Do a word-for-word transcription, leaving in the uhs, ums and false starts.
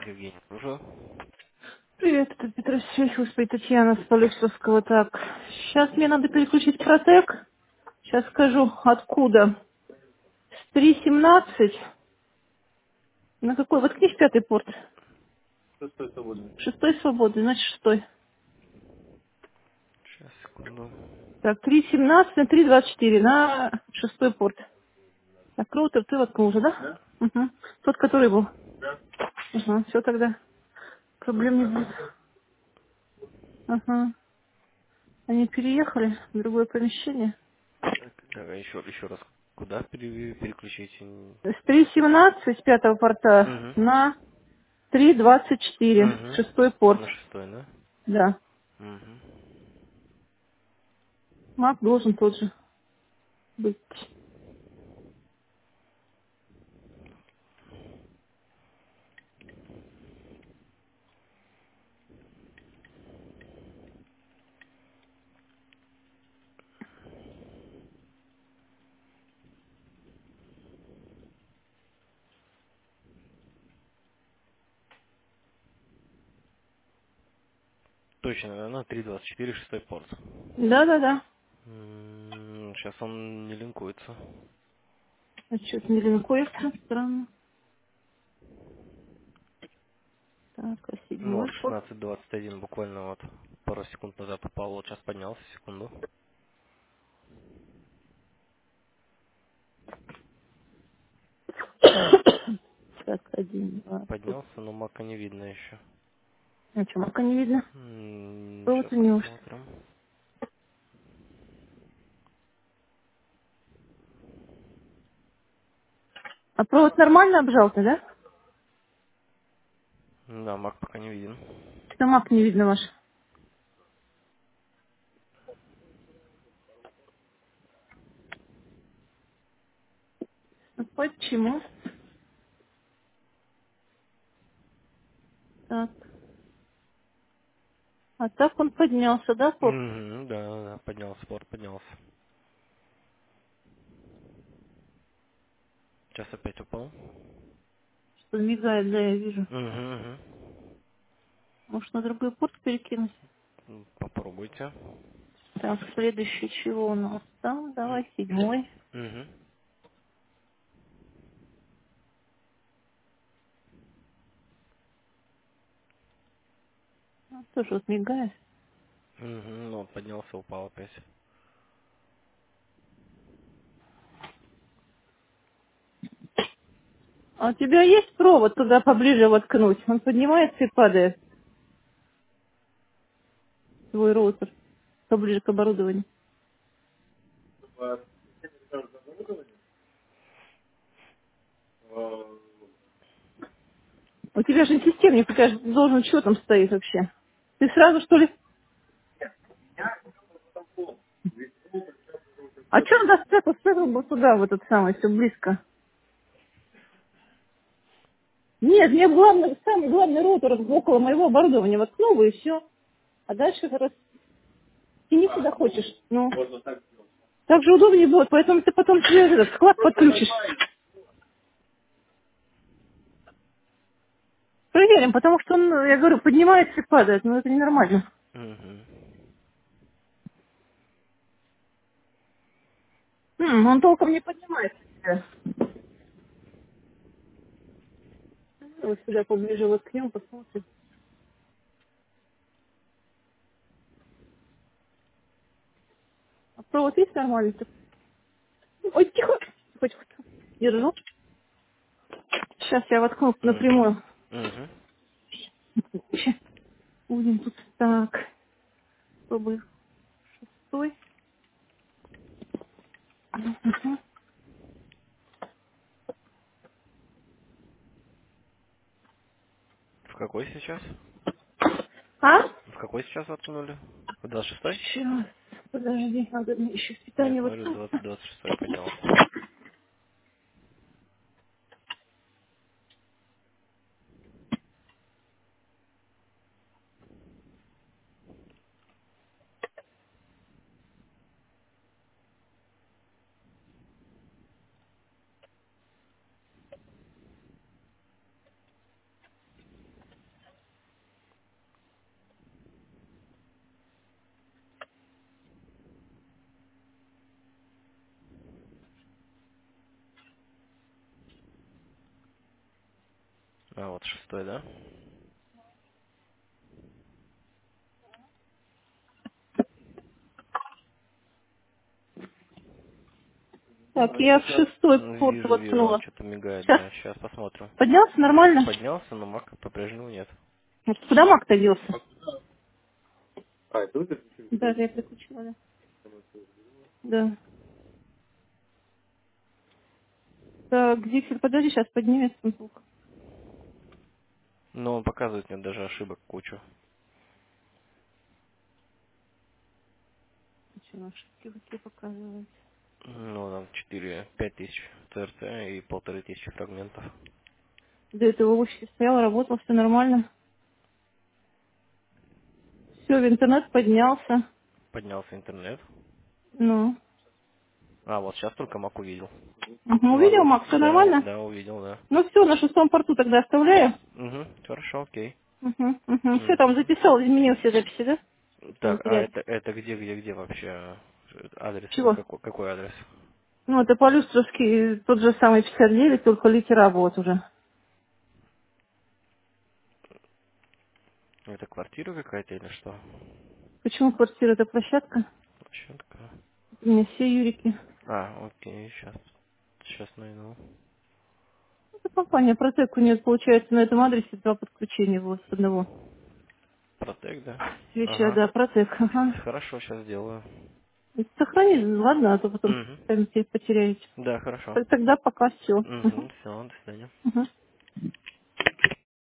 Евгений, уже? Привет, это Петросвей, господи, Татьяна с Полексовского. Так, сейчас мне надо переключить протек. Сейчас скажу, откуда. С три семнадцать. На какой? Воткнись пятый порт. Шестой свободный, значит шестой. Сейчас, секунду. Так, три семнадцать на три двадцать четыре на шестой порт. Так, роутер ты воткнул уже, да? Угу. Тот, который был. Ага, все тогда. Проблем не будет. Ага. Они переехали в другое помещение. Так, а еще, еще раз. Куда пере- переключить? С три семнадцать пятого порта Угу. на три двадцать четыре Угу. шестой порт. На шестой, да? Да. Угу. Мак должен тот же быть. Точно, да, на три двадцать четыре шестой порт. Да-да-да. Сейчас он не линкуется. А что-то не линкуется. Странно. Так, а Ну седьмой вот порт. шестнадцать двадцать один буквально вот пару секунд назад попал. Вот сейчас поднялся, секунду. Так, один, два. Тут. Поднялся, но мака не видно еще. А что, мака не видно? Сейчас Провод у него. посмотрим. А провод нормально обжался, да? Да, мак пока не виден. Что мак не видно ваш? Ну, почему? Так. А так он поднялся, да, порт? Угу, да, да, поднялся, порт поднялся. Сейчас опять упал. Что мигает, да, я вижу. Угу, Может, на другой порт перекинуть? угу. Попробуйте. Так, следующий чего у нас там? Давай, седьмой. Угу. Ну, тоже вот мигает. Угу. Ну, вот поднялся, упал опять. А у тебя есть провод туда поближе воткнуть? Он поднимается и падает, твой роутер, поближе к оборудованию. У тебя же системник, у тебя же должен, что там стоит вообще? Ты сразу, что ли? А что он достал, спрятал бы туда, в этот самый, все близко? Нет, мне главный, самый главный роутер около моего оборудования воткнул бы и все. А дальше раз тяни куда хочешь. Ну, так же удобнее будет, поэтому ты потом себе этот склад подключишь. Проверим, потому что он, я говорю, поднимается и падает, но это ненормально. Угу. М, он толком не поднимается себя. Вот сюда поближе воткнем, посмотрим. А провод есть нормальный? Ой, тихо! Тихо, тихо, тихо. Держу. Сейчас я воткну Угу. напрямую. Угу. Ща. Будем тут так. Чтобы стой. Мгм. В какой сейчас? А? В какой сейчас воткнули? В двадцать шестой? Сейчас. Подожди, надо мне еще Я питание смотрю, воткнуть. двадцать двадцать шестой поднялся. А, вот шестой, да? Так, я в шестой Ну, порт вижу, вижу, он воткнула. что-то мигает, Сейчас. да. Сейчас посмотрим. Поднялся нормально? Поднялся, но мака по-прежнему нет. Вот куда маг-то делся? Да, я переключила, да. Да. Так, Диксель, подожди, сейчас поднимется звук. Но он показывает мне даже ошибок кучу. Почему ошибки какие показывают? Ну, там четыре, пять тысяч ТРЦ и полторы тысячи фрагментов. До этого в офисе стоял, работал, все нормально. Все, в интернет поднялся. Поднялся интернет. Ну. А, вот сейчас только мак увидел. Угу, увидел, Ладно, Макс, все да, нормально? да, увидел, да. Ну все, на шестом порту тогда оставляю. Угу, хорошо, окей. Угу, угу. Все, там Мгм. записал, изменил все записи, да? В Так, а материале. это, это где, где, где вообще адрес? Чего? Какой, какой адрес? Ну, это по-люстровски тот же самый пятьдесят девять, только литера вот уже. Это квартира какая-то или что? Почему квартира это площадка? Площадка. У меня все Юрики. А, окей, сейчас, сейчас найду. Это компания Протек, у нее получается на этом адресе два подключения вот с одного. Протек, да? Свеча, Ага. да, Протек, ага. Хорошо, сейчас сделаю. Это сохрани, ладно, а то потом Угу. сами все потеряете. Да, хорошо. Так тогда пока все. Угу, все, до свидания.